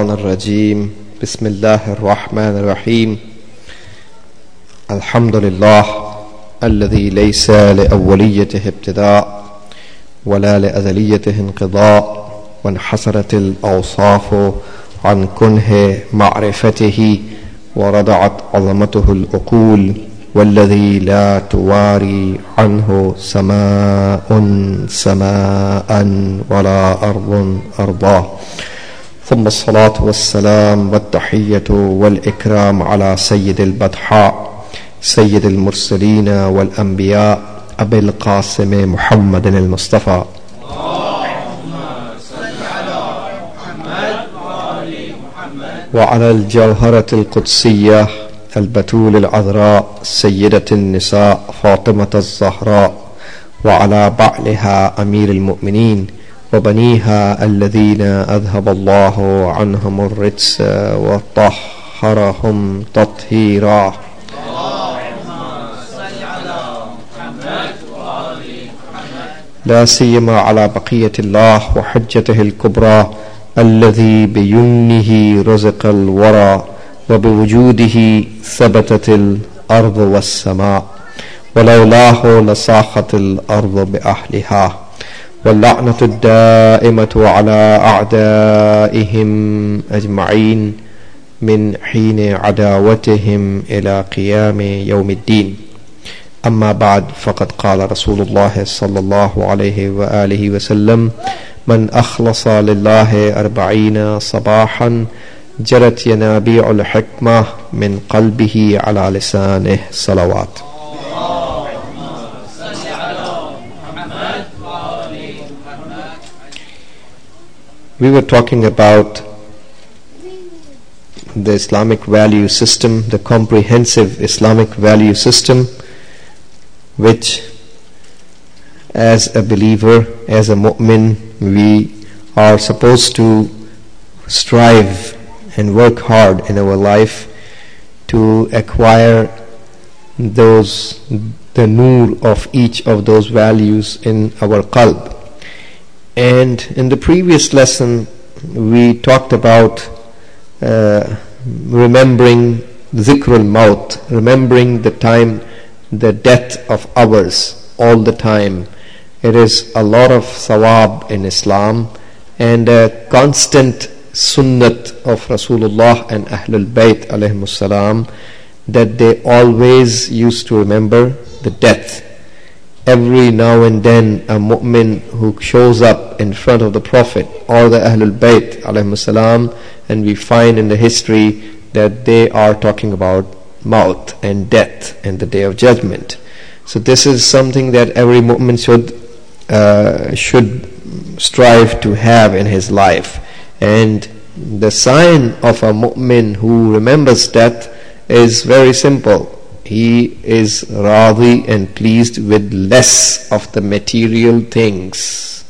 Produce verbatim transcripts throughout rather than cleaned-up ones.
الرجيم بسم الله الرحمن الرحيم الحمد لله الذي ليس لأوليته ابتداء ولا لأزليته انقضاء وانحصرت الأوصاف عن كنه معرفته ورضعت عظمته العقول والذي لا تواري عنه سماء سماء ولا أرض أرضاه ثم الصلاة والسلام والتحية والإكرام على سيد البطحاء سيد المرسلين والأنبياء أبي القاسم محمد المصطفى وعلى الجوهرة القدسية البتول العذراء سيدة النساء فاطمة الزهراء وعلى بعلها أمير المؤمنين وبنيها الذين أذهب الله عنهم الرجس وطهرهم تطهيرا لا سيما على بقية الله وحجته الكبرى الذي بيمنه رزق الورى وبوجوده ثبتت الأرض والسماء ولولاه لصاخت الأرض بأهلها واللعنة الدائمة على أعدائهم أجمعين من حين عداوتهم إلى قيام يوم الدين. أما بعد، فقد قال رسول الله صلى الله عليه وآله وسلم: من أخلص لله أربعين صباحا جرت ينابيع الحكمة من قلبه على لسانه. صلوات. We were talking about the Islamic value system, the comprehensive Islamic value system, which as a believer, as a mu'min, we are supposed to strive and work hard in our life to acquire those, the nur of each of those values in our qalb. And in the previous lesson we talked about uh, remembering dhikrul maut, remembering the time, the death of ours all the time. It is a lot of thawab in Islam and a constant sunnat of Rasulullah and Ahlul Bayt alayhimus salam that they always used to remember the death. Every now and then a mu'min who shows up in front of the Prophet or the Ahlul Bayt alayhimus salam, and we find in the history that they are talking about maut and death and the day of judgment. So this is something that every mu'min should uh, should strive to have in his life. And the sign of a mu'min who remembers death is very simple. He is radi and pleased with less of the material things.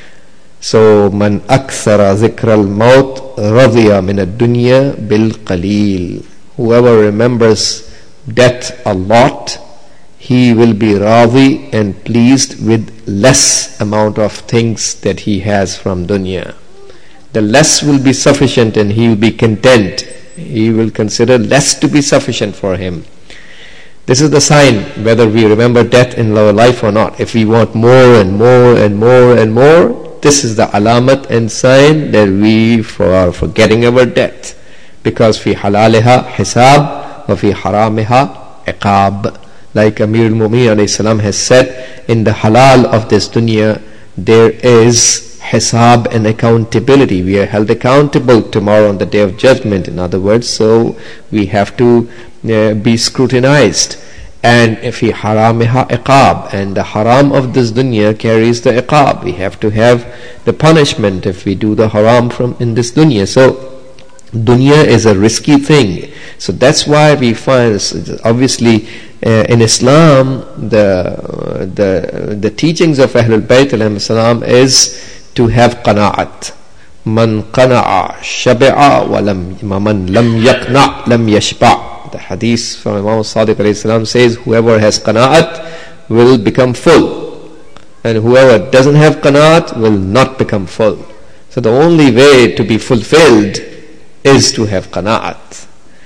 So man akthara zikra al-maut radiya min ad-dunya bil qalil. Whoever remembers death a lot, he will be radi and pleased with less amount of things that he has from dunya. The less will be sufficient and he will be content. He will consider less to be sufficient for him. This is the sign whether we remember death in our life or not. If we want more and more and more and more, this is the alamat and sign that we are forgetting our death. Because fi halaliha hisab wa fi haramiha iqab. Like Amir al-Mu'minin alayhi salam has said, in the halal of this dunya there is hisab and accountability. We are held accountable tomorrow on the day of judgment, in other words. So we have to uh, be scrutinized. And if he haramiha iqab, and the haram of this dunya carries the iqab, we have to have the punishment if we do the haram from in this dunya. So dunya is a risky thing. So that's why we find, obviously uh, in Islam, the uh, the the teachings of Ahlul Bayt alayhim salam is to have qana'at. Man qana'a shabi'a wa lam man lam yaqna' lam yashba'. The hadith from Imam Sadiq alayhi salam says, whoever has qana'at will become full, and whoever doesn't have qana'at will not become full. So the only way to be fulfilled is to have qana'at.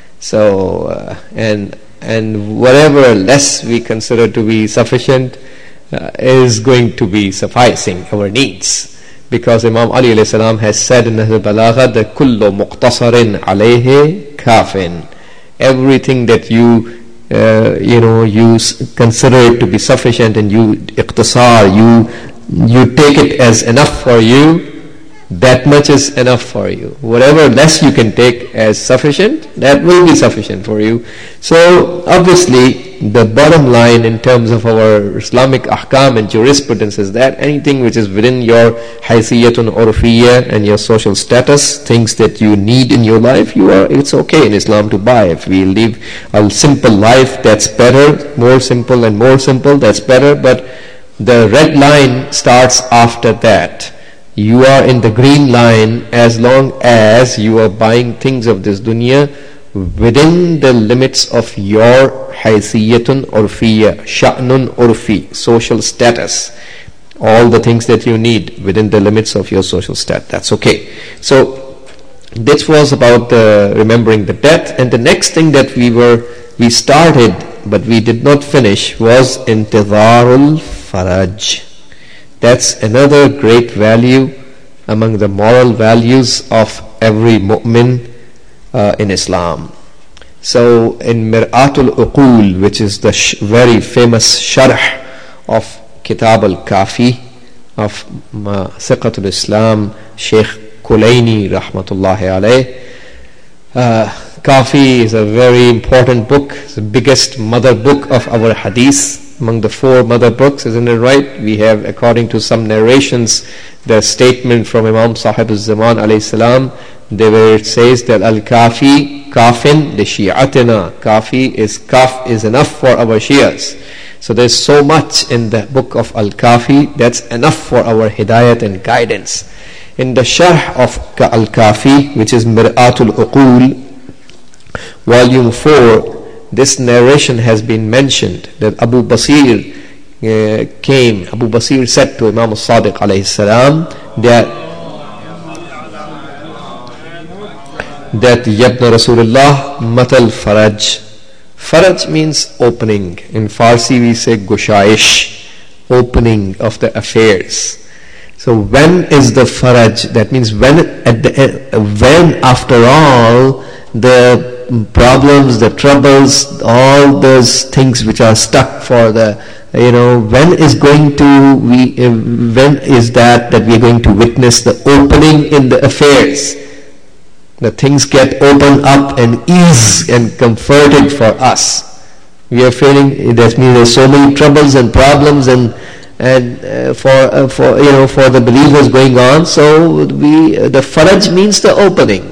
So, uh, and and whatever less we consider to be sufficient uh, is going to be sufficing our needs. Because Imam Ali alayhi salam has said in Nahj al-Balagha that kullu muqtasarin alayhi kafin. Everything that you uh, you know you consider it to be sufficient and you iqtisar, you you take it as enough for you, that much is enough for you. Whatever less you can take as sufficient, that will be sufficient for you. So obviously the bottom line in terms of our Islamic ahkam and jurisprudence is that anything which is within your haysiyatun urfiyya and your social status, things that you need in your life, you are it's okay in Islam to buy. If we live a simple life, that's better. More simple and more simple, that's better. But the red line starts after that. You are in the green line as long as you are buying things of this dunya within the limits of your haysiyatun urfiyya, sha'nun urfi, social status. All the things that you need within the limits of your social stat. That's okay. So this was about the remembering the death. And the next thing that we were we started but we did not finish was intidharul faraj. That's another great value among the moral values of every mu'min uh, in Islam. So in Mir'atul Uqul, which is the sh- very famous sharh of Kitab al-Kafi of uh, Siqatul Islam, Sheikh Kulaini rahmatullahi alayh, uh, Kafi is a very important book. It's the biggest mother book of our hadith. Among the four mother books, isn't it right? We have, according to some narrations, the statement from Imam Sahib al-Zaman alayhi salam, where it says that al-Kafi, kafin li shi'atina, Kafi is kaf is enough for our Shias. So there's so much in the book of al-Kafi that's enough for our hidayat and guidance. In the sharh of al-Kafi, which is Mir'atul Uqul, volume four, this narration has been mentioned that Abu Basir uh, came, Abu Basir said to Imam al-Sadiq alayhi salam that that Yabna Rasulullah matal faraj. Faraj means opening. In Farsi we say gushaish, opening of the affairs. So when is the faraj? That means when at the when after all the problems, the troubles, all those things which are stuck for the, you know, when is going to we uh, when is that that we are going to witness the opening in the affairs? The things get opened up and ease and comforted for us. We are feeling that means there's so many troubles and problems and and uh, for uh, for you know for the believers going on. So we uh, the faraj means the opening.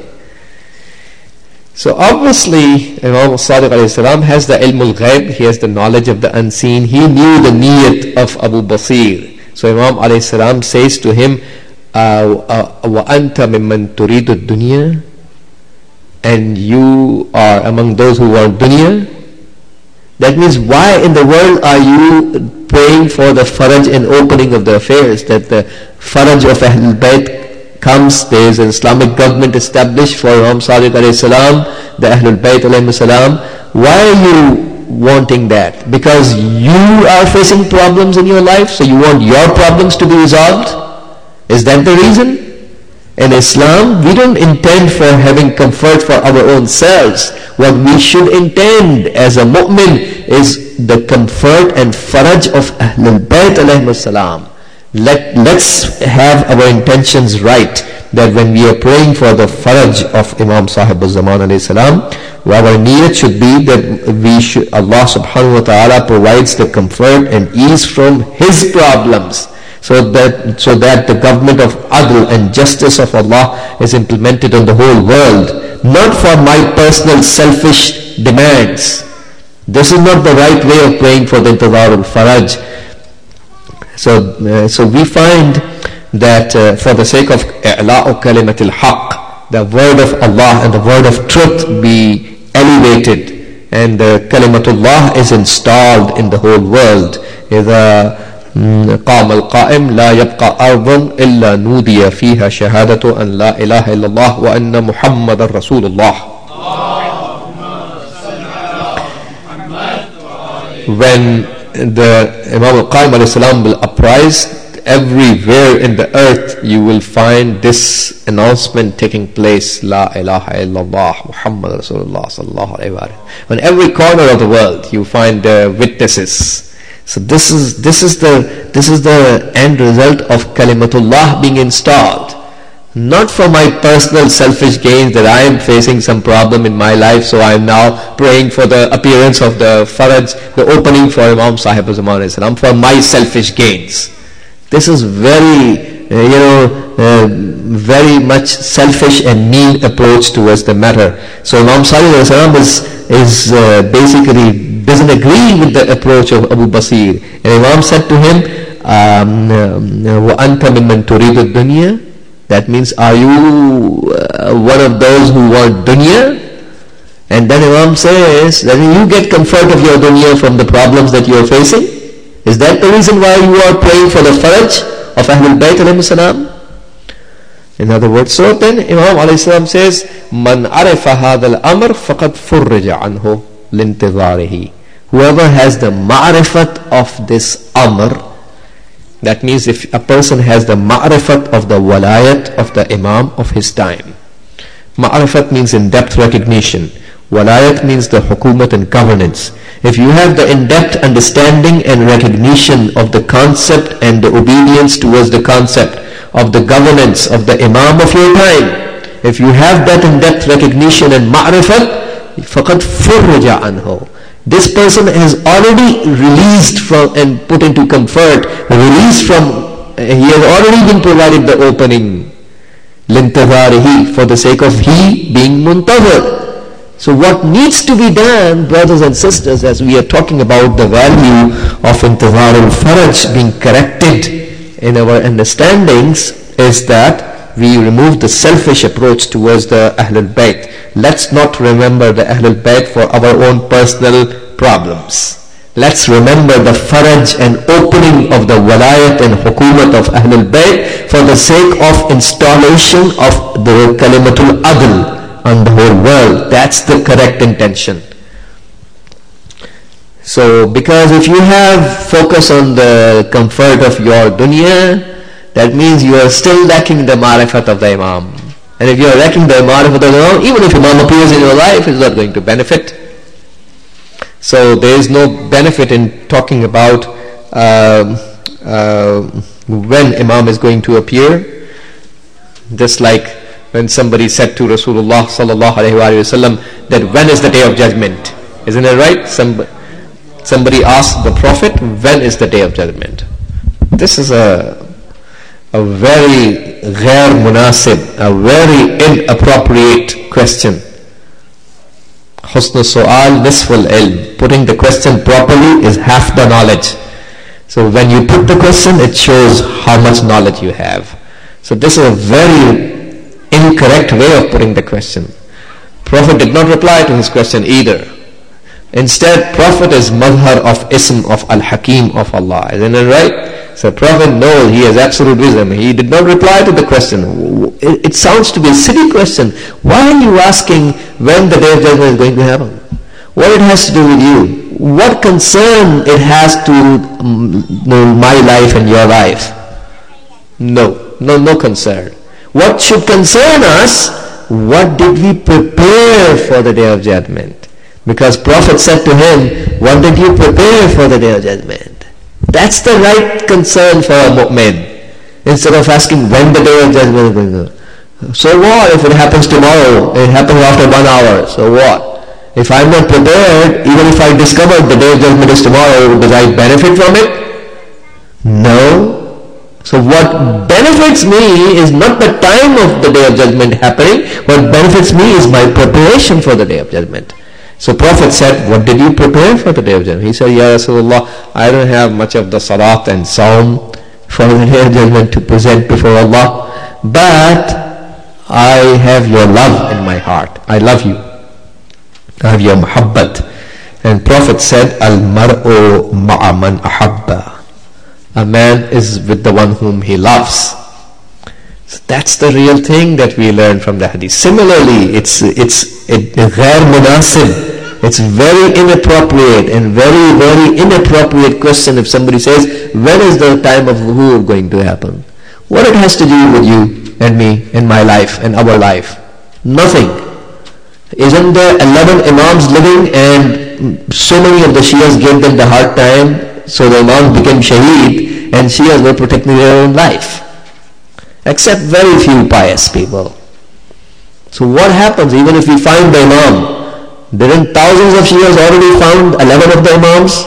So obviously Imam Sadiq alayhi salam has the ilmul ghaib, he has the knowledge of the unseen. He knew the niyat of Abu Basir. So Imam alayhi salam says to him, wa anta mimman turidu dunya, and you are among those who want dunya. That means why in the world are you praying for the faraj and opening of the affairs, that the faraj of Ahlul Bayt comes? There is an Islamic government established for Imam Sadiq alayhi salam, the Ahlul Bayt alayhi salam. Why are you wanting that? Because you are facing problems in your life, so you want your problems to be resolved? Is that the reason? In Islam, we don't intend for having comfort for our own selves. What we should intend as a mu'min is the comfort and faraj of Ahlul Bayt alayhi salam. Let, let's have our intentions right, that when we are praying for the faraj of Imam Sahib al-Zaman alayhi salam, our niyat should be that we should, Allah subhanahu wa ta'ala provides the comfort and ease from His problems, so that so that the government of adl and justice of Allah is implemented on the whole world, not for my personal selfish demands. This is not the right way of praying for the intidhar al-faraj. So, uh, so we find that uh, for the sake of i'la'u kalimatil haqq, the word of Allah and the word of truth be elevated, and the kalimatullah is installed in the whole world. إِذَا قام القائم لا يبقى أرض إلا نودي فيها شهادة أن لا إله إلا الله وأن محمد رسول الله. When the Imam al-Qaim alayhi salam will uprise, everywhere in the earth you will find this announcement taking place, La ilaha illallah Muhammad Rasulullah sallallahu alayhi wa sallam. On every corner of the world you find uh, witnesses. So this is this is the this is the end result of Kalimatullah being installed. Not for my personal selfish gains that I am facing some problem in my life, so I am now praying for the appearance of the Faraj, the opening for Imam Sahib Zaman alayhi salam, for my selfish gains. This is very, uh, you know, uh, very much selfish and mean approach towards the matter. So Imam Sadiq alayhi salam is, is uh, basically doesn't agree with the approach of Abu Basir. And Imam said to him, وَأَنْتَ مِمَّنْ تُرِيدُ الدُّنْيَا. That means, are you uh, one of those who want dunya? And then Imam says that you get comfort of your dunya from the problems that you are facing. Is that the reason why you are praying for the faraj of Ahlul Bayt alayhi salam? In other words, so then Imam alayhi salam says, Man arifa hadha al-amr faqad furrija anhu lintidharihi. Whoever has the ma'rifat of this amr, that means if a person has the ma'rifat of the walayat of the imam of his time. Ma'rifat means in-depth recognition. Walayat means the hukumat and governance. If you have the in-depth understanding and recognition of the concept and the obedience towards the concept of the governance of the imam of your time, if you have that in-depth recognition and ma'rifat, faqad furraja anhu. This person has already released from and put into comfort, released from, he has already been provided the opening, lintadharihi, for the sake of he being muntazir. So what needs to be done, brothers and sisters, as we are talking about the value of intizar al-faraj being corrected in our understandings, is that we remove the selfish approach towards the Ahlul Bayt. Let's not remember the Ahlul Bayt for our own personal problems. Let's remember the faraj and opening of the walayat and hukumat of Ahlul Bayt for the sake of installation of the Kalimatul Adl on the whole world. That's the correct intention. So, because if you have focus on the comfort of your dunya, that means you are still lacking the ma'rifat of the Imam. And if you are lacking the ma'rifat of the Imam, even if Imam appears in your life, it's not going to benefit. So there is no benefit in talking about uh, uh, when Imam is going to appear. Just like when somebody said to Rasulullah sallallahu alaihi wasallam that when is the day of judgment? Isn't it right? Some, somebody asked the Prophet, when is the day of judgment? This is a a very ghair munasib, a very inappropriate question. Husn su'al nisful ilm. Putting the question properly is half the knowledge. So when you put the question, it shows how much knowledge you have. So this is a very incorrect way of putting the question. Prophet did not reply to his question either. Instead, Prophet is madhar of ism of Al-Hakim of Allah. Isn't it right? So Prophet knows he has absolute wisdom. He did not reply to the question. It, it sounds to be a silly question. Why are you asking when the day of judgment is going to happen? What it has to do with you? What concern it has to um, my life and your life? No, no, no concern. What should concern us? What did we prepare for the day of judgment? Because Prophet said to him, what did you prepare for the day of judgment? That's the right concern for a mu'min. Instead of asking when the day of judgment is going to. So what if it happens tomorrow? It happens after one hour. So what? If I'm not prepared, even if I discover the day of judgment is tomorrow, does I benefit from it? No. So what benefits me is not the time of the day of judgment happening. What benefits me is my preparation for the day of judgment. So Prophet said, what did you prepare for the day of judgment? He said, Ya Rasulullah, I don't have much of the salat and saum for the day of judgment to present before Allah, but I have your love in my heart. I love you. I have your muhabbat. And Prophet said, Al-mar'u ma'a man ahabba. A man is with the one whom he loves. So that's the real thing that we learn from the hadith. Similarly, it's it's it, ghair munasib. It's very inappropriate and very, very inappropriate question if somebody says, when is the time of zuhur going to happen? What it has to do with you and me and my life and our life? Nothing. Isn't there eleven imams living and so many of the Shias gave them the hard time, so the imams became shaheed and Shias were protecting their own life? Except very few pious people. So what happens even if we find the imam? Didn't thousands of Shias already found eleven of the imams?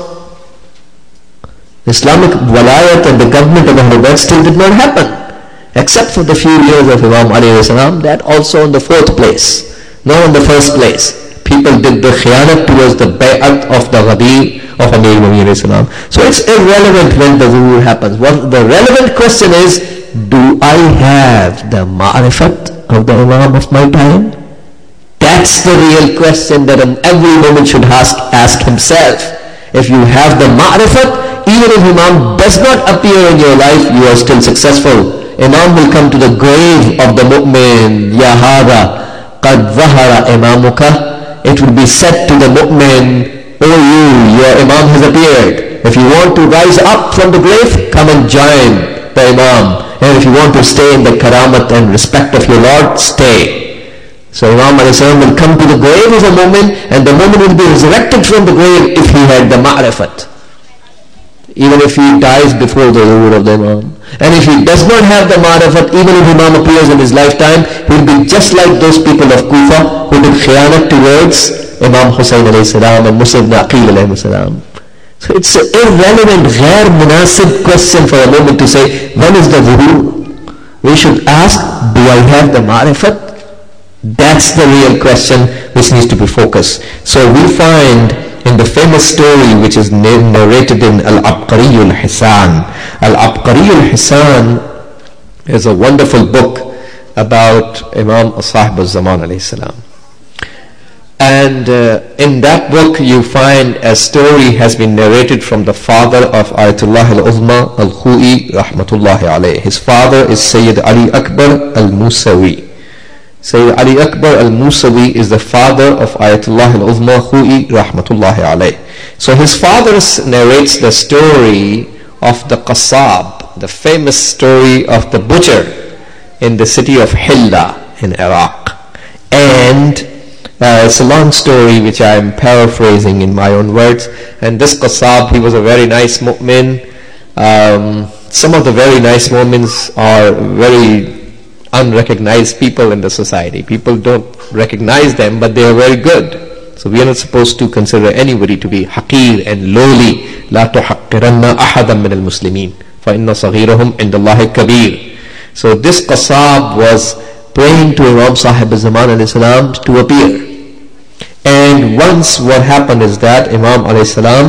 Islamic walayat and the government of Ahlul Bayt still did not happen. Except for the few years of Imam alayhi salam, that also in the fourth place. Not in the first place. People did the khiyanat towards the bay'at of the Ghadir of Amir Mu'min alayhi salam. So it's irrelevant when the zuhur happens. What the relevant question is, do I have the ma'rifat of the imam of my time? That's the real question that every moment should ask, ask himself. If you have the ma'rifat, even if imam does not appear in your life, you are still successful. Imam will come to the grave of the mu'min. Ya hada, qad zahara imamuka. It will be said to the mu'min, oh you, your imam has appeared. If you want to rise up from the grave, come and join the imam. And if you want to stay in the karamat and respect of your Lord, stay. So Imam alayhi salam will come to the grave of a moment, and the moment will be resurrected from the grave if he had the ma'rifat. Even if he dies before the zuhur of the Imam. And if he does not have the ma'rifat, even if Imam appears in his lifetime, he will be just like those people of Kufa who did khiyanat towards Imam Hussain alayhi salam and Musa ibn Aqil alayhi salam. So it's an irrelevant, ghair munasib question for a moment to say, when is the zuhur? We should ask, do I have the ma'rifat? That's the real question which needs to be focused. So we find in the famous story which is narrated in Al-Abqari al-Hisan. Al-Abqari al-Hisan is a wonderful book about Imam Sahib al-Zaman alayhi salam. And uh, in that book you find a story has been narrated from the father of Ayatollah al-Uzma al-Khu'i rahmatullahi alayhi. His father is Sayyid Ali Akbar al-Musawi. Sayyid Ali Akbar al-Musawi is the father of Ayatollah al-Uzma Khu'i rahmatullahi alayh. So his father narrates the story of the Qasab, the famous story of the butcher in the city of Hilla in Iraq. And uh, it's a long story which I am paraphrasing in my own words. And this Qasab, he was a very nice mu'min. Um, some of the very nice mu'mins are very unrecognized people in the society. People don't recognize them, but they are very good. So we are not supposed to consider anybody to be haqir and lowly. لا تحقرن أحدا من المسلمين فإن صغيرهم عند الله كبير. So this Qasab was praying to Imam Sahib al-Zaman alayhi salam to appear. And once what happened is that Imam alayhi salam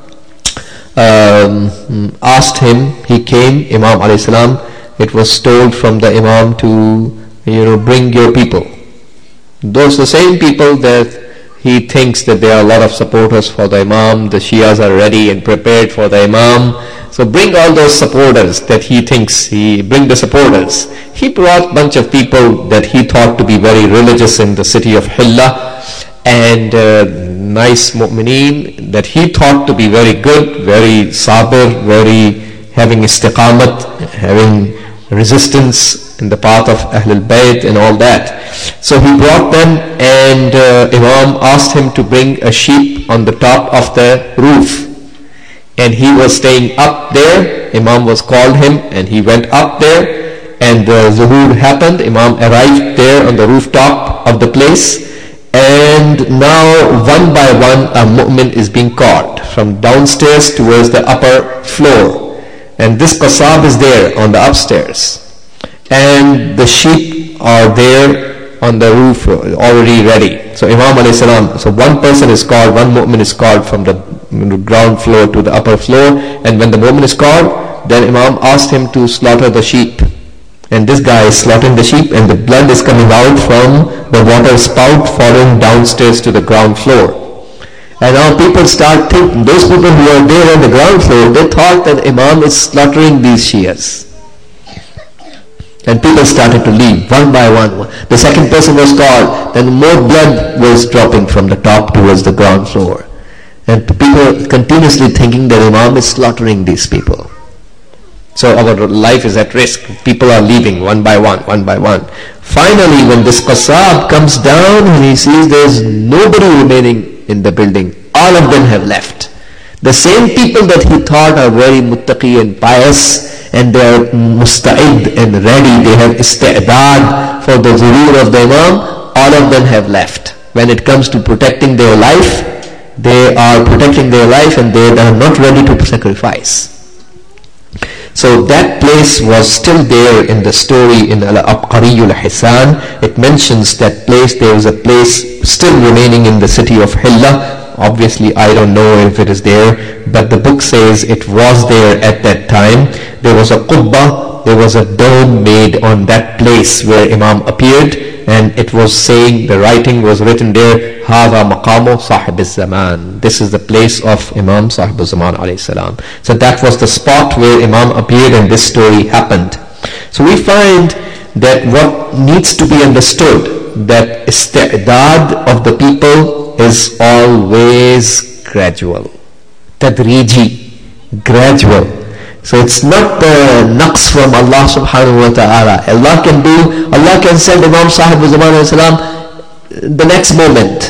um, asked him, he came, Imam alayhi salam, it was told from the Imam to, you know, bring your people. Those the same people that he thinks that there are a lot of supporters for the Imam, the Shias are ready and prepared for the Imam. So bring all those supporters that he thinks, he bring the supporters. He brought a bunch of people that he thought to be very religious in the city of Hilla, and uh, nice mu'mineen that he thought to be very good, very sabir, very having istiqamat, having resistance in the path of Ahlul Bayt and all that. So he brought them, and uh, Imam asked him to bring a sheep on the top of the roof. And he was staying up there. Imam was called him and he went up there, and the zuhur happened. Imam arrived there on the rooftop of the place, and now one by one a mu'min is being called from downstairs towards the upper floor. And this Qasab is there on the upstairs, and the sheep are there on the roof already ready. So Imam alayhi salam, so one person is called, one mu'min is called from the ground floor to the upper floor, and when the mu'min is called, then Imam asked him to slaughter the sheep. And this guy is slaughtering the sheep, and the blood is coming out from the water spout falling downstairs to the ground floor. And now people start thinking, those people who are there on the ground floor, they thought that Imam is slaughtering these Shias. And people started to leave one by one. The second person was called, then more blood was dropping from the top towards the ground floor. And people continuously thinking that Imam is slaughtering these people. So our life is at risk. People are leaving one by one, one by one. Finally, when this Qasab comes down and he sees there's nobody remaining in the building, all of them have left. The same people that he thought are very muttaqi and pious, and they are musta'id and ready, they have isti'dad for the zuhur of the Imam, all of them have left. When it comes to protecting their life, they are protecting their life and they are not ready to sacrifice. So that place was still there in the story in Al-Abqariyul Hisan. It mentions that place, there is a place still remaining in the city of Hilla. Obviously I don't know if it is there, but the book says it was there at that time. There was a qubba, there was a dome made on that place where Imam appeared, and it was saying, the writing was written there, Hada maqamu sahib al-zaman. This is the place of Imam sahib al-zaman alayhi salam. So that was the spot where Imam appeared and this story happened. So we find that what needs to be understood, that isti'dad of the people is always gradual, tadriji, gradual. So it's not the naqs from Allah subhanahu wa ta'ala. Allah can do, Allah can send Imam Sahib al-Zaman alayhi salam the next moment.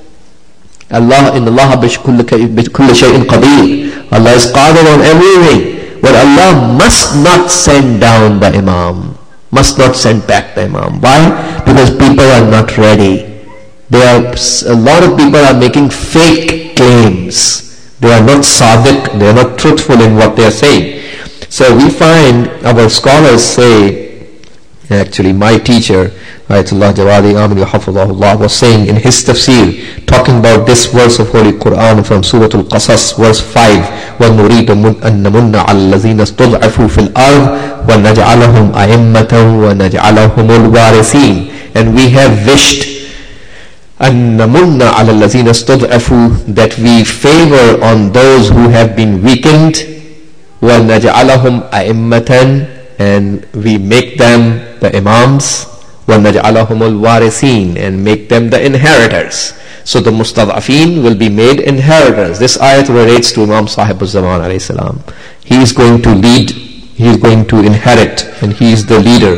Allah, in Allah bikulli shay'in qadir. Allah is qadir on everything. But Allah must not send down the Imam, must not send back the Imam. Why? Because people are not ready. They are, a lot of people are making fake claims. They are not sadiq, they are not truthful in what they are saying. So we find our scholars say, actually my teacher, Ayatollah Jawadi Amini Hafizahullah, was saying in his tafsir, talking about this verse of Holy Quran from Surah Al-Qasas, verse five, وَنُرِيدُ أَن نَمُنَّ عَلَى الَّذِينَ اسْتُضْعِفُوا فِي الْأَرْضِ وَنَجْعَلَهُمْ أَئِمَّةً وَنَجْعَلَهُمُ الْوَارِثِينَ. And we have wished أَن نَمُنَّ عَلَى الَّذِينَ اسْتُضْعِفُوا, that we favor on those who have been weakened, وَنَجْعَلَهُمْ أَئِمَّةً, and we make them the imams, وَنَجْعَلَهُمُ الْوَارِثِينَ, and make them the inheritors. So the mustad'afin will be made inheritors. This ayat relates to Imam Sahib al-Zaman alayhi salam. He is going to lead, he is going to inherit, and he is the leader.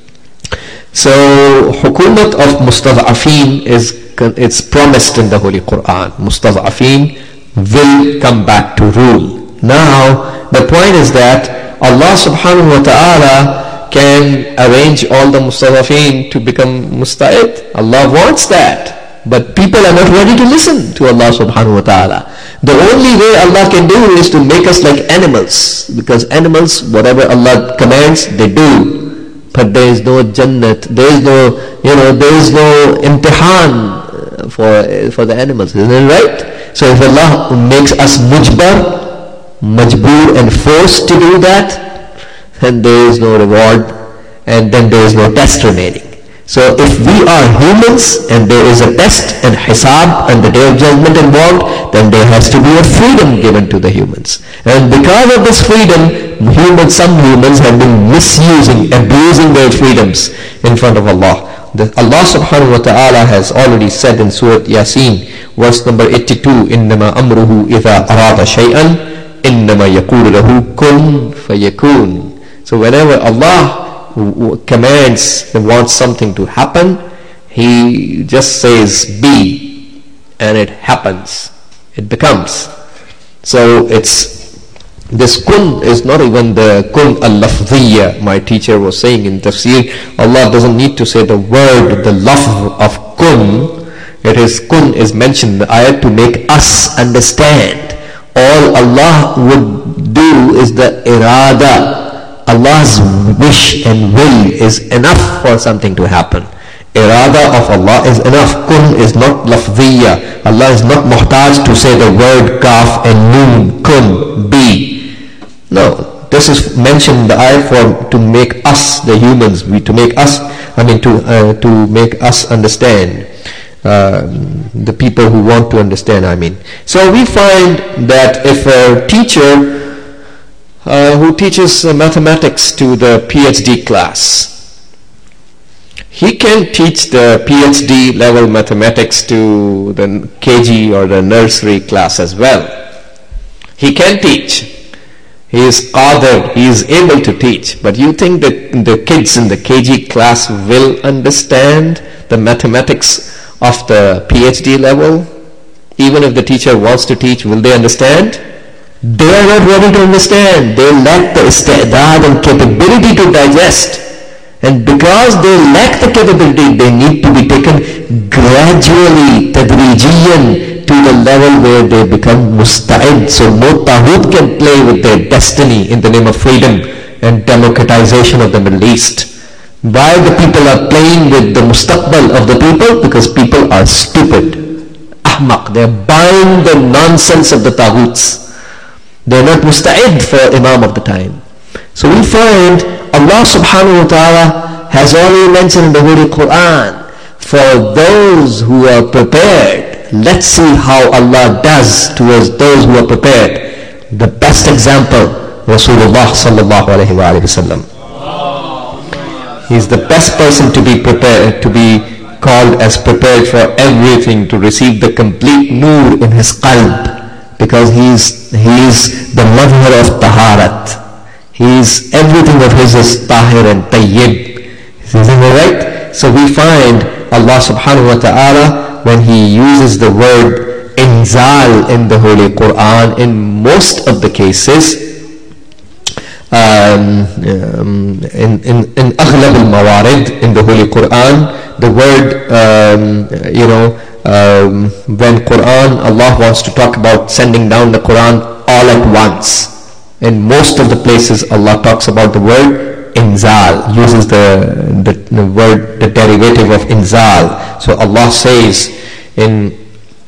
So hukumat of mustad'afin is, it's promised in the Holy Quran. Mustad'afin will come back to rule. Now the point is that Allah subhanahu wa ta'ala can arrange all the mustad'afin to become musta'id. Allah wants that, but people are not ready to listen to Allah subhanahu wa ta'ala. The only way Allah can do is to make us like animals, because animals, whatever Allah commands, they do. But there is no jannat, there is no, you know, there is no imtihan for for the animals, isn't it right? So if Allah makes us mujbar, majboor, and forced to do that, then there is no reward, and then there is no test remaining. So if we are humans and there is a test and hisab and the day of judgment involved, then there has to be a freedom given to the humans. And because of this freedom, humans, some humans have been misusing, abusing their freedoms in front of Allah. The, Allah subhanahu wa ta'ala has already said in Surah Yasin, verse number eighty-two, إِنَّمَا أَمْرُهُ إِذَا أَرَادَ شَيْئًا إِنَّمَا يَقُولُ لَهُ كُن فَيَكُونُ. So whenever Allah commands and wants something to happen, He just says be, and it happens, it becomes. So it's, this kun is not even the kun al-lafdhiyya. My teacher was saying in tafsir, Allah doesn't need to say the word, the lafz of kun. It is, kun is mentioned in the ayat to make us understand. All Allah would do is the irada. Allah's wish and will is enough for something to happen. Irada of Allah is enough. Kun is not lafdhiyya. Allah is not muhtaj to say the word kaf and noon, kun, be. No, this is mentioned in the ayat for to make us, the humans, we to make us, I mean to uh, to make us understand. uh, the people who want to understand, I mean. So we find that if a teacher uh, who teaches uh, mathematics to the PhD class, he can teach the PhD level mathematics to the K G or the nursery class as well. He can teach. He is qadir, he is able to teach. But you think that the kids in the K G class will understand the mathematics of the PhD level? Even if the teacher wants to teach, will they understand? They are not ready to understand. They lack the istidad and capability to digest. And because they lack the capability, they need to be taken gradually, tadrijiyan, to the level where they become musta'id. So no taghut can play with their destiny in the name of freedom and democratization of the Middle East. Why the people are playing with the mustaqbal of the people? Because people are stupid. Ahmaq. They are buying the nonsense of the taghuts. They are not musta'id for imam of the time. So we find Allah subhanahu wa ta'ala has already mentioned in the Holy Quran, for those who are prepared, let's see how Allah does towards those who are prepared. The best example, Rasulullah sallallahu alayhi wa sallam. He is the best person to be prepared, to be called as prepared for everything, to receive the complete nur in his qalb, because he is, he is the mother of taharat. He is, everything of his is tahir and tayyib. Isn't that right? So we find Allah subhanahu wa ta'ala, when he uses the word inzal in the Holy Quran, in most of the cases, um, um, in, in, in aghlab al-mawarid in the Holy Quran, the word, um, you know, um, when Quran, Allah wants to talk about sending down the Quran all at once. In most of the places, Allah talks about the word inzal, uses the, the, the word, the derivative of inzal. So Allah says in,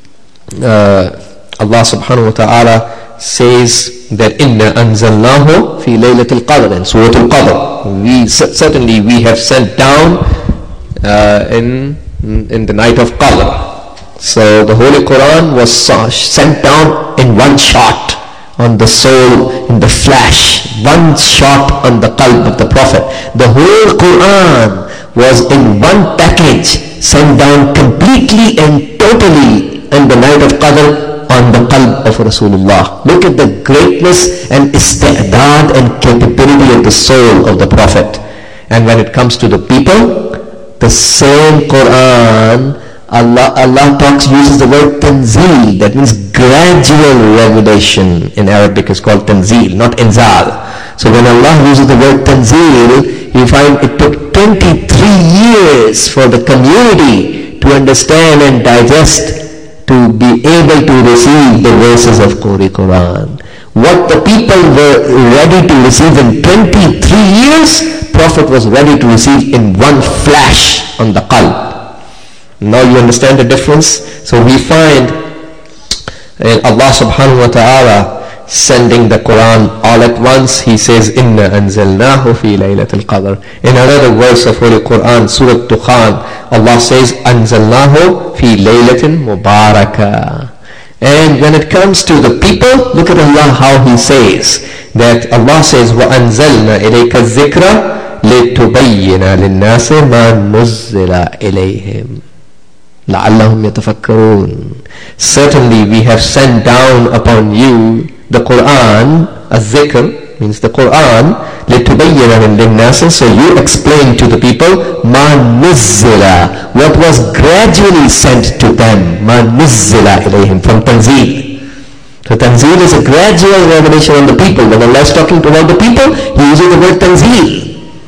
uh, Allah subhanahu wa ta'ala says that inna anzalnahu fi laylatil qadr, in Surah Al-Qadr. We, certainly we have sent down uh, in, in the night of Qadr. So the Holy Quran was sent down in one shot, on the soul, in the flash, one shot on the qalb of the Prophet. The whole Quran was in one package, sent down completely and totally in the night of Qadr on the qalb of Rasulullah. Look at the greatness and istidad and capability of the soul of the Prophet. And when it comes to the people, the same Quran, Allah, Allah talks, uses the word tanzeel, that means gradual revelation. In Arabic is called tanzeel, not inzal. So when Allah uses the word tanzeel, you find it took twenty-three years for the community to understand and digest, to be able to receive the verses of Holy Quran. What the people were ready to receive in twenty-three years, Prophet was ready to receive in one flash on the qalb. Now you understand the difference? So we find uh, Allah subhanahu wa ta'ala sending the Quran all at once. He says, Inna anzalnahu fi laylatil qadr. In another verse of Holy Quran, Surah Dukhan, Allah says, Anzalnahu fi laylatin mubarakah. And when it comes to the people, look at Allah how He says, that Allah says, وَأَنزَلْنَا إِلَيْكَ الذِّكْرَ لِتُبَيِّنَ لِلنَّاسِ مَا نُزِّلَ إِلَيْهِمْ لَعَلَّهُمْ يَتَفَكَّرُونَ. Certainly we have sent down upon you the Quran, az-zikr means the Quran, لِتُبَيِّنَ لِلنَّاسِ, so you explain to the people مَا نُزِّلَ, what was gradually sent to them, مَا نُزِّلَ إِلَيْهِمْ, from tanzeel. So tanzeel is a gradual revelation on the people. When Allah is talking about the people, He uses the word tanzeel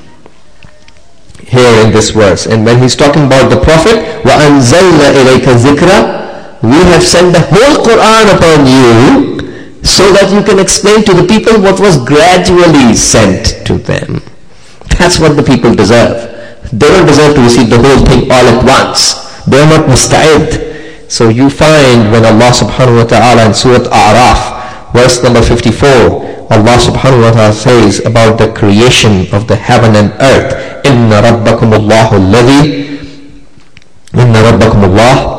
here in this verse. And when He's talking about the Prophet, وَأَنزَلْنَا إِلَيْكَ الذِّكْرَ, we have sent the whole Quran upon you so that you can explain to the people what was gradually sent to them. That's what the people deserve. They don't deserve to receive the whole thing all at once. They are not musta'id. So you find when Allah subhanahu wa ta'ala in Surah A'raf, verse number fifty-four, Allah subhanahu wa ta'ala says about the creation of the heaven and earth, إِنَّ رَبَّكُمُ اللَّهُ الَّذِي إِنَّ رَبَّكُمُ اللَّهُ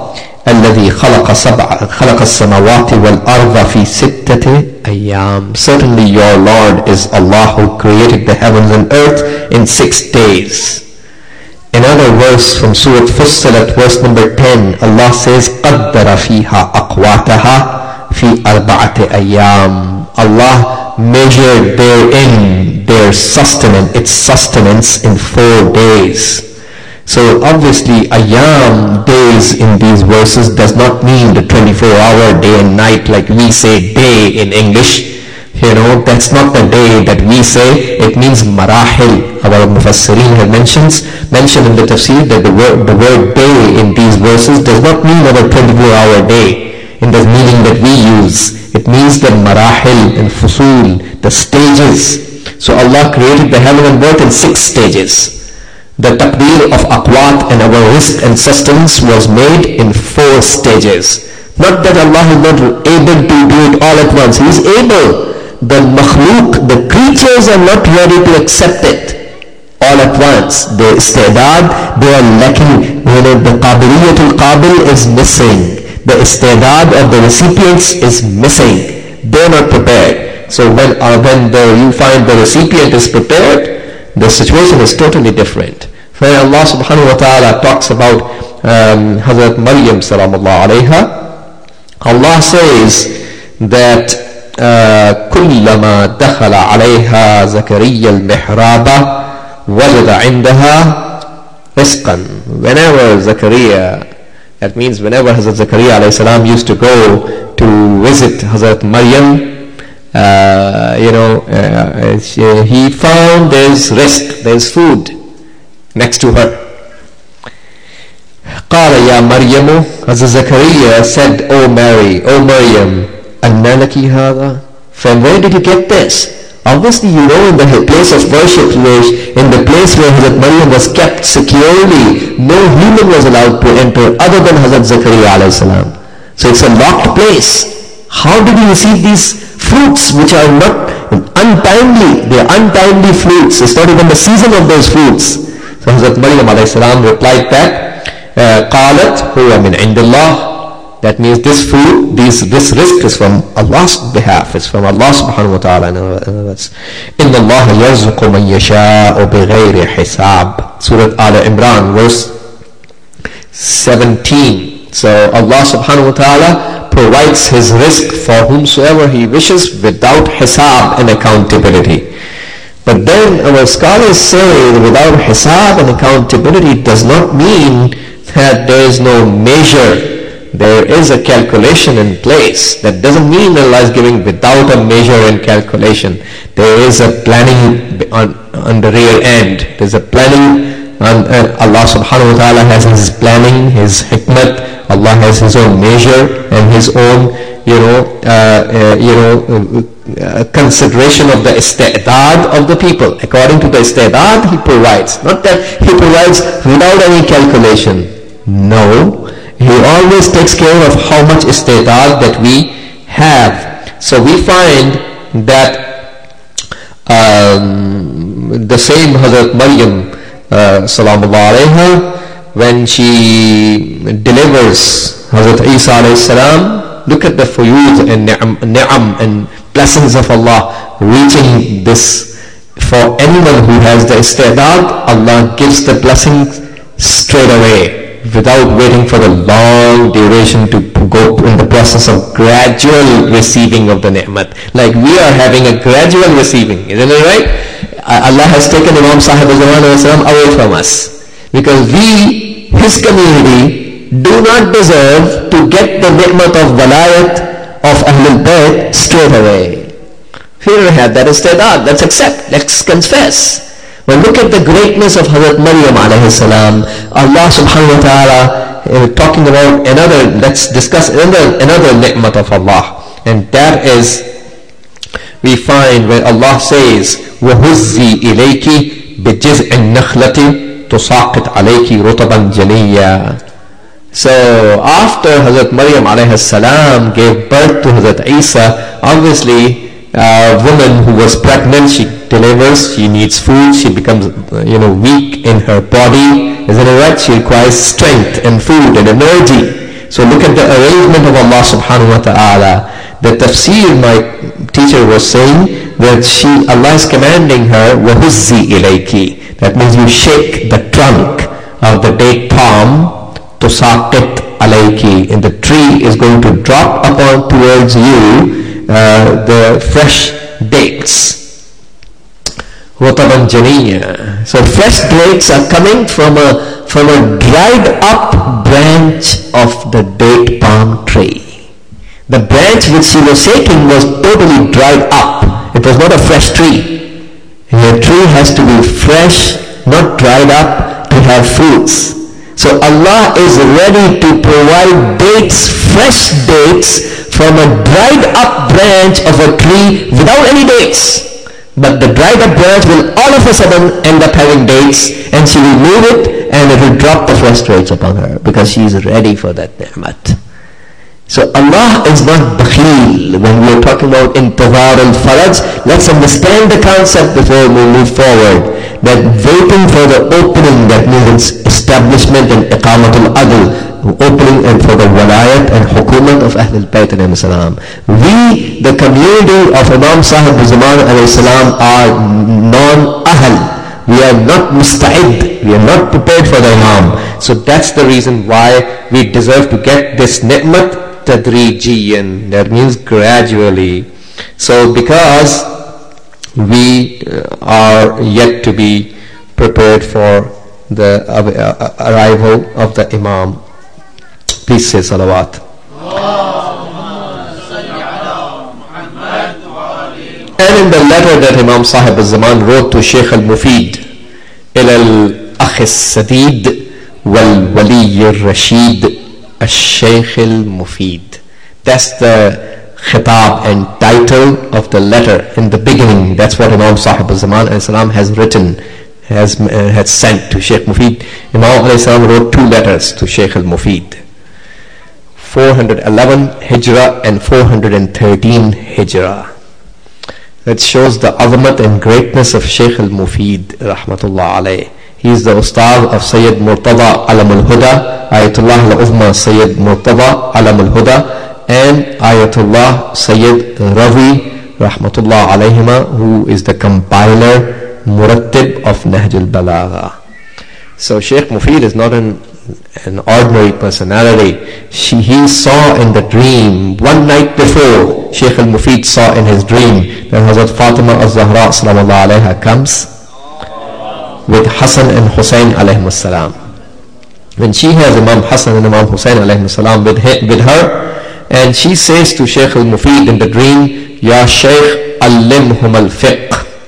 الذي خلق سبع خلق السماوات والأرض في ستة أيام. Certainly your Lord is Allah who created the heavens and earth in six days. Another verse from Surah Fussilat, verse number ten, Allah says, قَدَّرَ فِيهَا أَقْوَاتَهَا فِي أَرْبَعَةِ أَيَّامٍ. Allah measured therein their sustenance, its sustenance in four days. So obviously ayyam, days in these verses, does not mean the twenty-four hour day and night like we say day in English. You know, that's not the day that we say. It means marahil. Our Mufassirin have mentioned, mentioned in the tafsir that the word, the word day in these verses does not mean our twenty-four hour day in the meaning that we use. It means the marahil and fusul, the stages. So Allah created the heaven and earth in six stages. The taqdeer of aqwat and our rizq and sustenance was made in four stages. Not that Allah is not able to do it all at once. He is able. The makhluk, the creatures are not ready to accept it all at once. The istidad, they are lacking. You know, the qabiliyatul qabil is missing. The istidad of the recipients is missing. They are not prepared. So when, uh, when the, you find the recipient is prepared, the situation is totally different. When Allah subhanahu wa ta'ala talks about um, Hazrat Maryam salamullah alayha, Allah says that كلما دخل عليها زكريا المحراب وجد عندها رزقا. Whenever Zakaria, that means whenever Hazrat Zakaria alayhi salam used to go to visit Hazrat Maryam, uh, you know, uh, he found there's rizq, there's food next to her. قال يا مريم, Hazrat Zakaria said, O Mary, O Maryam, أَنَّ لَكِ هَذَا? From where did you get this? Obviously, you know, in the place of worship, in the place where Hazrat Maryam was kept securely, no human was allowed to enter other than Hazrat Zakaria alayhi salam. So it's a locked place. How did you receive these fruits which are not untimely? They are untimely fruits. It's not even the season of those fruits. So Hazrat Maryam alayhi salam replied back, قالت هو من عند الله. That means this food, this, this rizq is from Allah's behalf. It's from Allah subhanahu wa ta'ala. In other words, إِنَّ اللَّهَ يَرْزُقُ مَنْ يَشَاءُ بِغَيْرِ حِسَابٍ. Surah Al Imran, verse seventeen. So Allah subhanahu wa ta'ala provides his rizq for whomsoever he wishes without hisab and accountability. But then our scholars say that without hisab and accountability does not mean that there is no measure. There is a calculation in place. That doesn't mean Allah is giving without a measure and calculation. There is a planning on, on the rear end. There's a planning. On, uh, Allah subhanahu wa ta'ala has his planning, his hikmat. Allah has his own measure and his own, you know, uh, uh, you know, uh, consideration of the istidad of the people. According to the istidad, he provides. Not that he provides without any calculation. No. He always takes care of how much istidad that we have. So we find that um, the same Hazrat Maryam uh, salamullah alayha, when she delivers Hazrat Isa alayhi salam, look at the fuyud and ni'am and blessings of Allah reaching this. For anyone who has the istidad, Allah gives the blessing straight away, without waiting for the long duration to go in the process of gradual receiving of the ni'mat. Like we are having a gradual receiving, isn't it right? Allah has taken Imam Sahib al-Zaman away from us, because we, his community, do not deserve to get the ni'mat of walayat of Ahlul Bayt straight away. We don't have that istidad. Let's accept, let's confess. Well, look at the greatness of Hazrat Maryam alayhi salam. Allah subhanahu wa ta'ala uh, talking about another, let's discuss another, another ni'mat of Allah. And that is, we find where Allah says, وَهُزِّي إِلَيْكِ بِجِزْءِ النَّخْلَةِ تُسَاقِطْ عَلَيْكِ رُطَبًا جَنِيًّا. So after Hazrat Maryam alayhi salam gave birth to Hazrat Isa, obviously a woman who was pregnant, she delivers, she needs food, she becomes, you know, weak in her body, isn't it right? She requires strength and food and energy. So look at the arrangement of Allah subhanahu wa ta'ala. The tafsir, my teacher was saying that she, Allah is commanding her, وَهُزِّي إِلَيْكِ. That means you shake the trunk of the date palm, تُسَاقِطْ عَلَيْكِ. And the tree is going to drop upon towards you uh, the fresh dates. رُطَبًا جَنِيًّا. So fresh dates are coming from a, from a dried up branch of the date palm tree. The branch which she was shaking was totally dried up. It was not a fresh tree. And a tree has to be fresh, not dried up, to have fruits. So Allah is ready to provide dates, fresh dates, from a dried up branch of a tree without any dates. But the dried up branch will all of a sudden end up having dates, and she will move it and it will drop the fresh dates upon her because she is ready for that ni'mat. So Allah is not bakhil. When we are talking about intizar al-faraj, let's understand the concept before we move forward. That waiting for the opening, that means establishment and iqamatul adl, opening and for the walayat and hukumat of Ahlul Bayt alayhi salam. We, the community of Imam Sahib Zaman alayhi salam, are non-ahl. We are not musta'id. We are not prepared for the Imam. So that's the reason why we deserve to get this ni'mat tadrijiyan. That means gradually. So because we are yet to be prepared for the arrival of the Imam. Please say salawat. And in the letter that Imam Sahib al-Zaman wrote to Shaykh al-Mufid, إلى الأخ السديد والولي الرشيد الشيخ المفيد. That's the khitab and title of the letter in the beginning. That's what Imam Sahib al-Zaman has written, has, uh, has sent to Shaykh Mufid. Imam al-Islam wrote two letters to Shaykh al-Mufid. four eleven Hijrah and four thirteen Hijrah. That shows the azamat and greatness of Shaykh al-Mufid rahmatullah alayh. He is the Ustad of Sayyid Murtada Alam al-Huda, Ayatullah al-Uzma Sayyid Murtada Alam al-Huda, and Ayatullah Sayyid Ravi rahmatullah alayhima, who is the compiler, Murattib of Nahj al-Balagha. So Shaykh Mufid is not an, an ordinary personality. She, he saw in the dream, one night before, Shaykh al-Mufid saw in his dream that Hazrat Fatima al-Zahra sallallahu alayha comes with Hassan and Hussein alayhim salam. When she has Imam Hassan and Imam Hussein alayhim salam with, with her, and she says to Shaykh al-Mufid in the dream, Ya Shaykh, allimhum al-fiqh.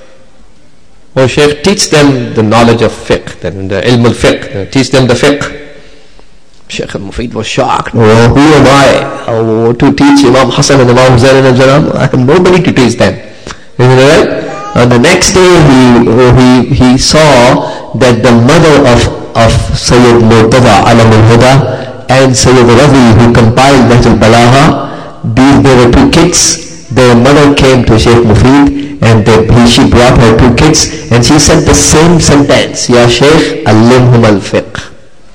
Oh Shaykh, teach them the knowledge of fiqh, the ilm al-fiqh, teach them the fiqh. Shaykh al-Mufid was shocked. Oh, who am I oh, to teach Imam Hassan and Imam Hussain and Salam? I have nobody to teach them. Isn't it right? And the next day he, he, he saw that the mother of, of Sayyid Murtada Alam al-Huda and Sayyid Ravi, who compiled Nahj al-Balagha, these, there were two kids. Their mother came to Shaykh Mufid and they, he, she brought her two kids and she said the same sentence, Ya Shaykh, allimhum al-fiqh.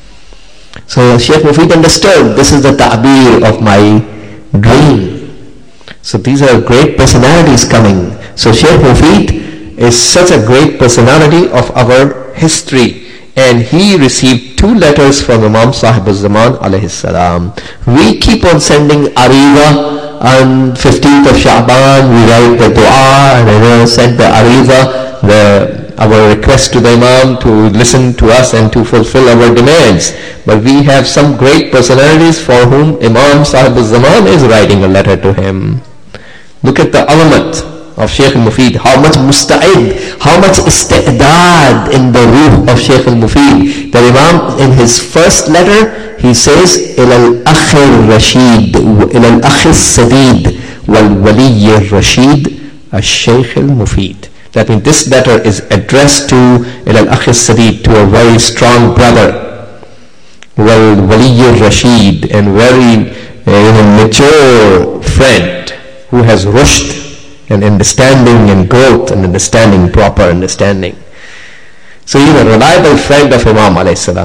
So Shaykh Mufid understood, this is the ta'bir of my dream. So these are great personalities coming. So Shaykh Mufid is such a great personality of our history, and he received two letters from Imam Sahib al-Zaman alayhi salam. We keep on sending ariza on fifteenth of Sha'ban. We write the dua and I send the ariza, the our request to the Imam to listen to us and to fulfill our demands. But we have some great personalities for whom Imam Sahib al-Zaman is writing a letter to him. Look at the alamat of Shaykh al-Mufid, how much musta'id, how much isti'dad in the ruh of Shaykh al-Mufid. The Imam in his first letter, he says, إِلَى الْأَخِ الرَّشِيدِ إِلَى الْأَخِ السَّدِيدِ وَالْوَلِيِّ الرَّشِيدِ الشَّيْخِ الْمُفِيدِ. That means this letter is addressed to إِلَى الْأَخِ السَّدِيدِ, to a very strong brother, وَالْوَلِيِّ الرَّشِيدِ, and very uh, mature friend who has rushed and understanding and growth and understanding, proper understanding. So he's a reliable friend of Imam alayhi salam.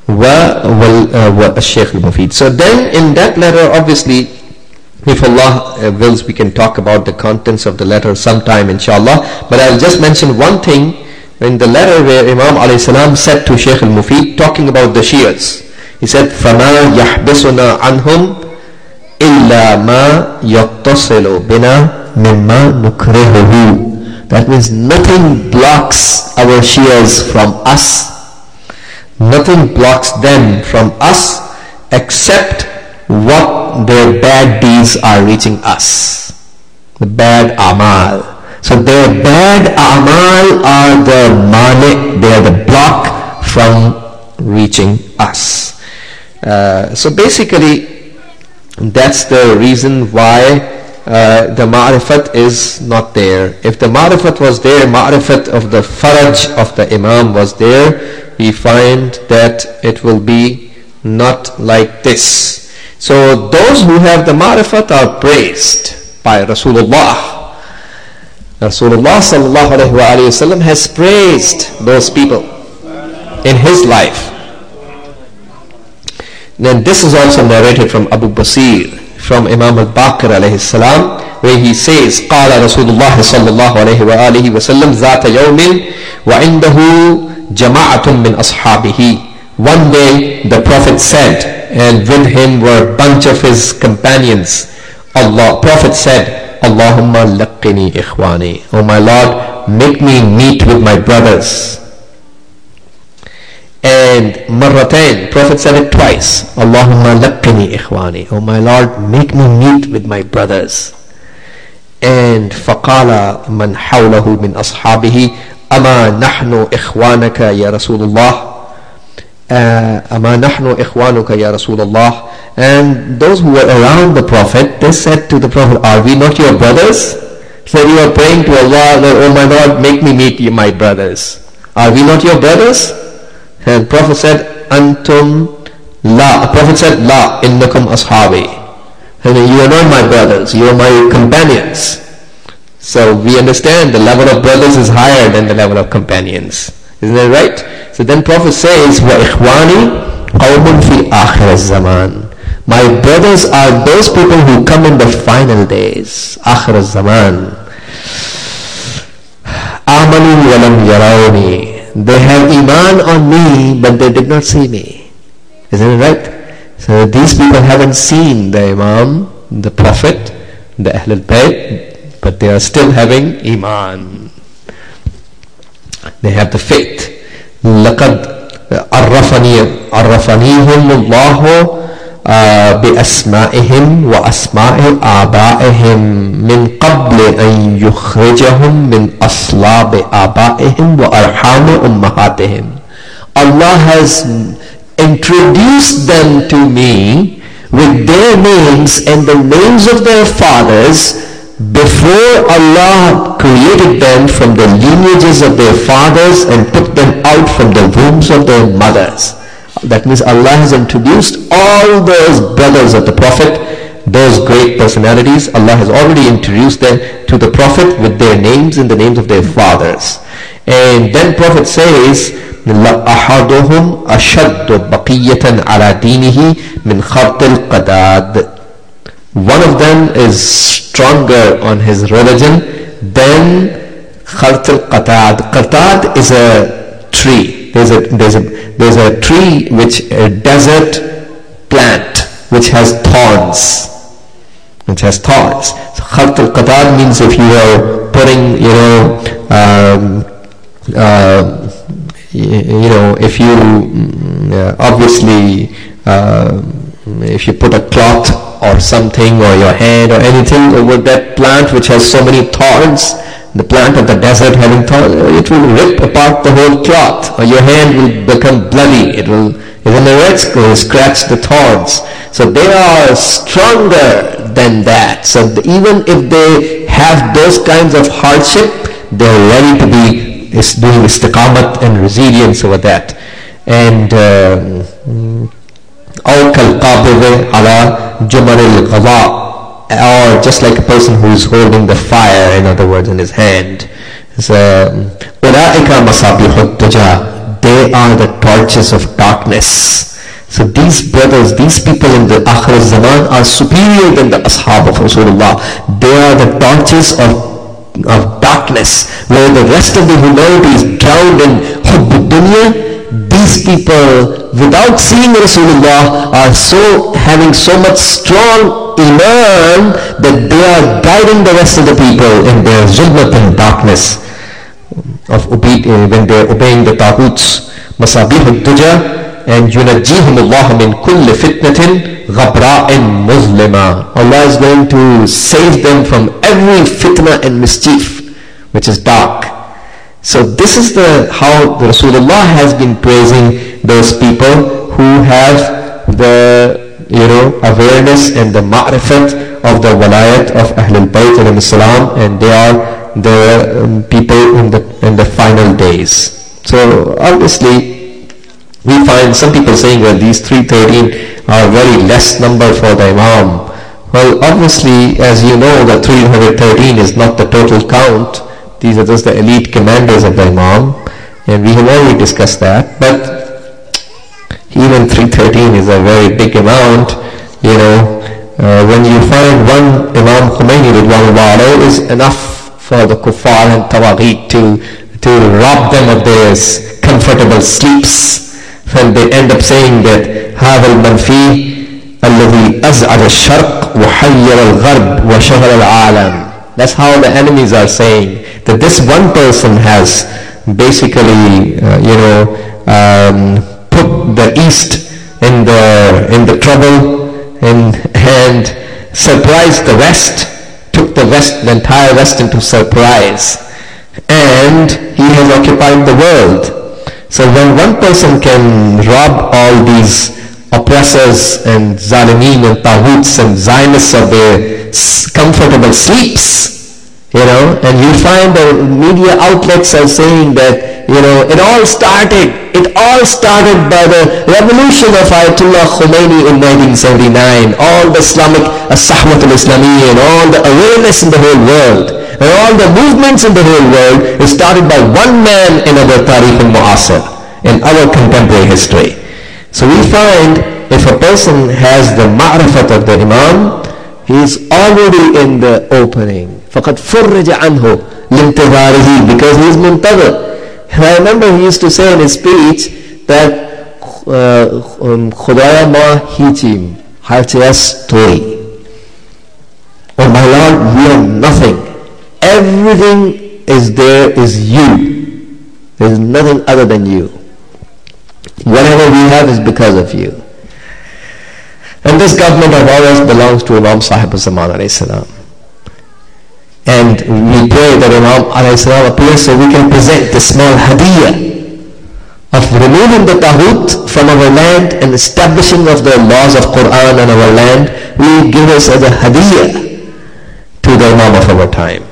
وَالشَّيْخِ الْمُفِيدِ. So then in that letter, obviously, if Allah wills, we can talk about the contents of the letter sometime, inshallah. But I'll just mention one thing in the letter where Imam alayhi salam said to Shaykh al-Mufid, talking about the Shias. He said, فَمَا يَحْبِسُنَا عَنْهُمْ إِلَّا مَا يَتَّصِلُ بِنَا مِمَّا نُكْرِهُهُ. That means nothing blocks our Shias from us. Nothing blocks them from us except what their bad deeds are reaching us. The bad amal. So their bad amal are the mani, they are the block from reaching us. Uh, so basically, that's the reason why uh, the ma'rifat is not there. If the ma'rifat was there, ma'rifat of the faraj of the imam was there, we find that it will be not like this. So those who have the ma'rifat are praised by Rasulullah. Rasulullah sallallahu alayhi wa sallam has praised those people in his life. Then this is also narrated from Abu Basir, from Imam al-Baqir alayhi salam, where he says, قال رسول الله صلى الله عليه وآله وسلم ذات يوم وعنده جماعة من أصحابه. One day the Prophet said, and with him were a bunch of his companions, Allah, Prophet said, Allahumma laqini ikhwani. Oh my Lord, make me meet with my brothers. And marratain, Prophet said it twice, Allahumma laqini ikhwani. Oh my Lord, make me meet with my brothers. And faqala man hawlahu min ashabihi, ama nahnu ikhwanaka ya Rasulullah. Ama nahnu ikhwanuka ya Rasulullah. And those who were around the Prophet, they said to the Prophet, are we not your brothers? So you are praying to Allah, oh my Lord, make me meet you, my brothers. Are we not your brothers? And Prophet said, Antum la. Prophet said, La, innakum ashabi. And you are not my brothers, you are my companions. So we understand the level of brothers is higher than the level of companions. Isn't that right? So then Prophet says, Wa ikhwani qawmun fi akhir az-zaman. My brothers are those people who come in the final days. Akhir az-zaman. Amanu wa lam yarawni. They have iman on me, but they did not see me. Isn't it right? So these people haven't seen the Imam, the Prophet, the Ahlul Bayt, but they are still having iman. They have the faith. لَقَدْ عَرَّفَنِي عَرَّفَنِيهُمُ اللَّهُ بأسمائهم وأسماء آبائهم من قبل أن يخرجهم من أصلاب آبائهم وأرحام أمهاتهم. Allah has introduced them to me with their names and the names of their fathers before Allah created them from the lineages of their fathers and took them out from the wombs of their mothers. That means Allah has introduced all those brothers of the Prophet, those great personalities. Allah has already introduced them to the Prophet with their names and the names of their fathers. And then Prophet says, لَأَحَدُهُمْ أَشَدُّ بَقِيَّةً عَلَى دِينِهِ مِنْ خَرْطِ الْقَدَادِ. One of them is stronger on his religion than خَرْطِ الْقَدَادِ. Qatad is a tree. There's a, there's a, there's a tree which, a desert plant, which has thorns. Which has thorns. So Khart al-Qatad means if you are putting, you know, um, uh, you know, if you, uh, obviously, uh, if you put a cloth or something or your hand or anything over that plant which has so many thorns, the plant of the desert having thorns, it will rip apart the whole cloth, or your hand will become bloody. It will, even the rats will scratch the thorns. So they are stronger than that. So even if they have those kinds of hardship, they are ready to be is doing istiqamat and resilience over that. And أو كالقابض على جمر الغضاء, or just like a person who is holding the fire, in other words, in his hand. So, أولئك مصابيح الدجى. they are the torches of darkness. So these brothers, these people in the Akhir Zaman are superior than the Ashab of Rasulullah. They are the torches of, of darkness, where the rest of the humanity is drowned in hubb dunya. These people, without seeing Rasulullah, are so having so much strong iman that they are guiding the rest of the people in their zulmat and darkness of obe- when they are obeying the taghuts. Masabih al-duja. And يُنَجِّيهُمُ اللَّهُ مِنْ كُلِّ فِتْنَةٍ غَبْرَاءٍ مُظْلِمًا. Allah is going to save them from every fitna and mischief which is dark. So this is the how the Rasulullah has been praising those people who have the you know awareness and the ma'rifat of the walayat of Ahlul Bayt alayhi salam, and they are the um, people in the in the final days. So obviously we find some people saying, well, these three thirteen are very less number for the Imam. Well, obviously, as you know, the three hundred thirteen is not the total count. These are just the elite commanders of the Imam, and we have already discussed that. But even three thirteen is a very big amount. You know, uh, when you find one Imam Khomeini Ridwanullah alayhi is enough for the kuffar and tawagheet to, to rob them of their comfortable sleeps. And they end up saying that هذا المنفي الذي أزعج الشرق وحير الغرب وشغل العالم. That's how the enemies are saying, that this one person has basically uh, you know um, put the East in the in the trouble and and surprised the West, took the West, the entire West into surprise, and he has occupied the world. So when one person can rob all these oppressors and zalimeen and taghuts and Zionists of their comfortable sleeps, you know, and you find the media outlets are saying that, you know, it all started, it all started by the revolution of Ayatollah Khomeini in nineteen seventy-nine, all the Islamic, as-Sahwat al-Islamiyya, and all the awareness in the whole world. And all the movements in the whole world is started by one man in our Tarikh al-Mu'asir, in our contemporary history. So we find if a person has the ma'rifat of the Imam, he is already in the opening. فَقَدْ فُرِّجَ عَنْهُ لِانْتِظَارِهِ, because he is muntazir. And I remember he used to say in his speech that Khudaya ma hichim, harchayas tori. Oh my Lord, we are nothing. Everything is there is you. There is nothing other than you. Whatever we have is because of you. And this government of ours belongs to Imam Sahib al-Zaman alayhi salam. And we pray that Imam alayhi salam appears so we can present the small hadiyah of removing the taghut from our land and establishing of the laws of Quran in our land. Will give us as a hadiyah to the Imam of our time.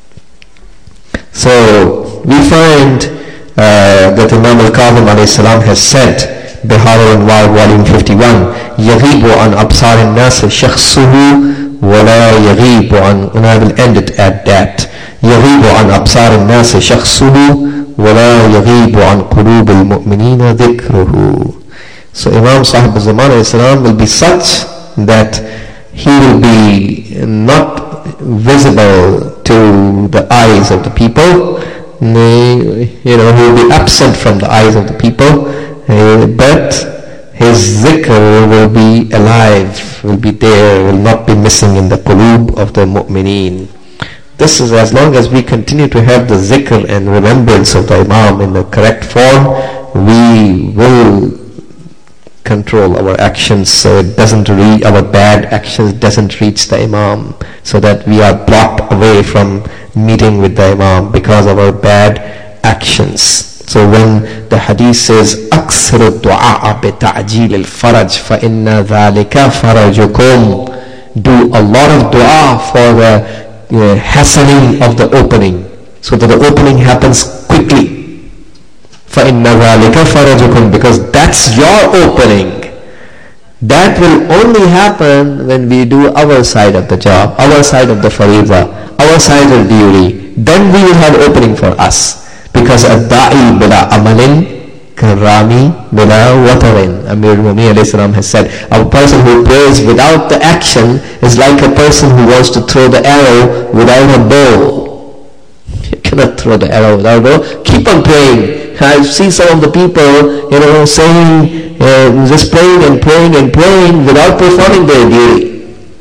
So we find uh, that Imam al-Kadhim alayhi salam has said, Bihar al-Anwar volume fifty-one, يَغِيبُ عَنْ أَبْصَارِ النَّاسِ شَخْصُهُ وَلَا يَغِيبُ عَنْ, and I will end it at that, يَغِيبُ عَنْ أَبْصَارِ النَّاسِ شَخْصُهُ وَلَا يَغِيبُ عَنْ قُلُوبِ الْمُؤْمِنِينَ ذِكْرُهُ. So Imam Sahib al-Zaman alayhi salam will be such that he will be not visible to the eyes of the people. You know, he will be absent from the eyes of the people, uh, but his zikr will be alive, will be there, will not be missing in the qulub of the mu'mineen. This is as long as we continue to have the zikr and remembrance of the Imam in the correct form, we will control our actions so it doesn't reach, our bad actions doesn't reach the Imam, so that we are blocked away from meeting with the Imam because of our bad actions. So when the hadith says أَكْثِرُ الدُّعَاءَ بِتَعْجِيلِ الْفَرَجِ فَإِنَّ ذَلِكَ فَرَجُكُمْ, do a lot of dua for the uh, hastening of the opening, so that the opening happens quickly. فَإِنَّ ذَلِكَ فَرَجُكُمْ, because that's your opening. That will only happen when we do our side of the job, our side of the fariḍa, our side of duty. Then we will have opening for us. Because ad-da'i bila amalin Karami bila watarin. Amir al-Mu'minin alayhi salam has said, a person who prays without the action is like a person who wants to throw the arrow without a bow. You cannot throw the arrow without a bow. Keep on praying. I see some of the people, you know, saying, uh, just praying and praying and praying without performing their duty.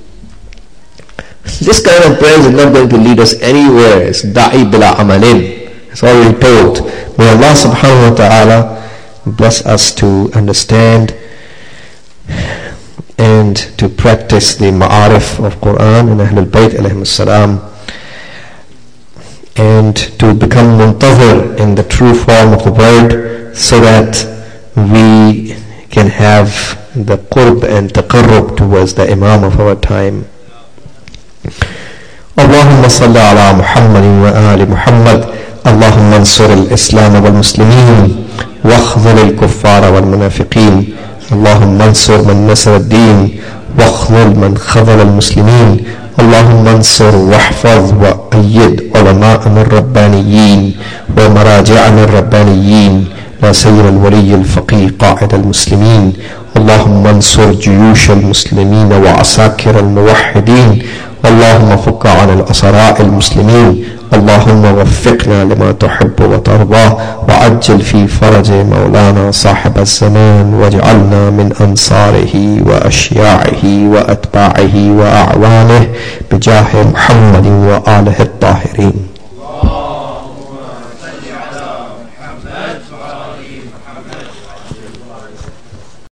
This kind of prayer is not going to lead us anywhere. It's da'i bila amalin. It's already told. May Allah subhanahu wa ta'ala bless us to understand and to practice the ma'arif of Quran and Ahlul Bayt alayhim as-salam, and to become muntazir in the true form of the word, so that we can have the qurb and taqarrub towards the Imam of our time. اللهم صل على محمد وآل محمد. اللهم انصر الإسلام والمسلمين واخذل الكفار والمنافقين. اللهم انصر من نصر الدين واخذل من خذل المسلمين. اللهم انصر واحفظ وأيد علماءنا الربانيين ومراجعنا الربانيين، لا سير الولي الفقيه قائد المسلمين. اللهم انصر جيوش المسلمين وعساكر الموحدين. اللهم فك عن الأسراء المسلمين. اللهم وفقنا لما تحب وترضى، وعجل في فرج مولانا صاحب الزمان، واجعلنا من أنصاره وأشياعه وأتباعه وأعوانه بجاه محمد وآله الطاهرين.